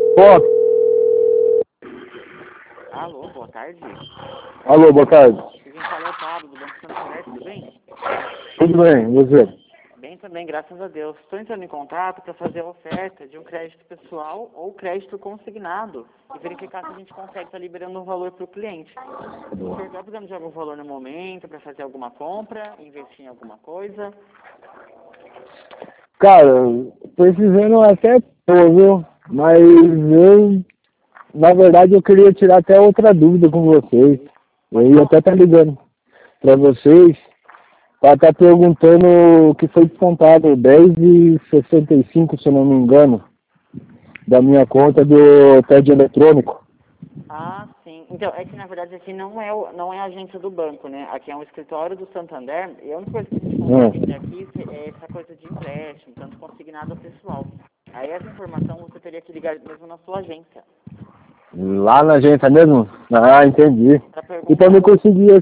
Pô, Alô, boa tarde. alô, boa tarde. Quem fala é o Pablo, do Banco Santander, tudo bem? Tudo bem, e você? Bem também, graças a Deus. Estou entrando em contato para fazer a oferta de um crédito pessoal ou crédito consignado e verificar se a gente consegue estar liberando um valor para o cliente. O senhor está precisando de algum valor no momento para fazer alguma compra, investir em alguma coisa? Cara, precisando até pô, viu? Mas eu, na verdade, eu queria tirar até outra dúvida com vocês. Eu Pode ia falar. até estar ligando para vocês para estar perguntando o que foi descontado 10,65, se eu não me engano, da minha conta do TED eletrônico. Ah, sim. Então, é que na verdade aqui não é a agência do banco, né? Aqui é um escritório do Santander e a única coisa que a gente consegue ver aqui é essa coisa de empréstimo, tanto consignado ou pessoal. Aí essa informação você teria que ligar mesmo na sua agência. Lá na agência mesmo? Ah, entendi. Para E para me perguntar, conseguir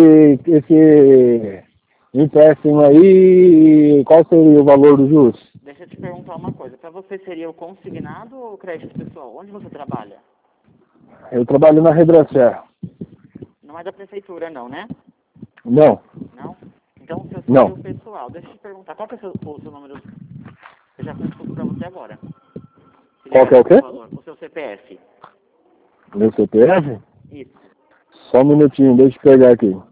esse empréstimo aí, qual seria o valor dos juros? deixa eu te perguntar uma coisa. Para você seria o consignado ou o crédito pessoal? Onde você trabalha? Eu trabalho na Redracer. Não é da prefeitura, não, né? Não, Não? Então o seu seria não. o pessoal. Deixa eu te perguntar, qual que é o seu número? Eu já consulto para você agora. Se Qual que é o liberasse o quê? valor. O seu CPF. Meu CPF? Isso. Só um minutinho, deixa eu pegar aqui.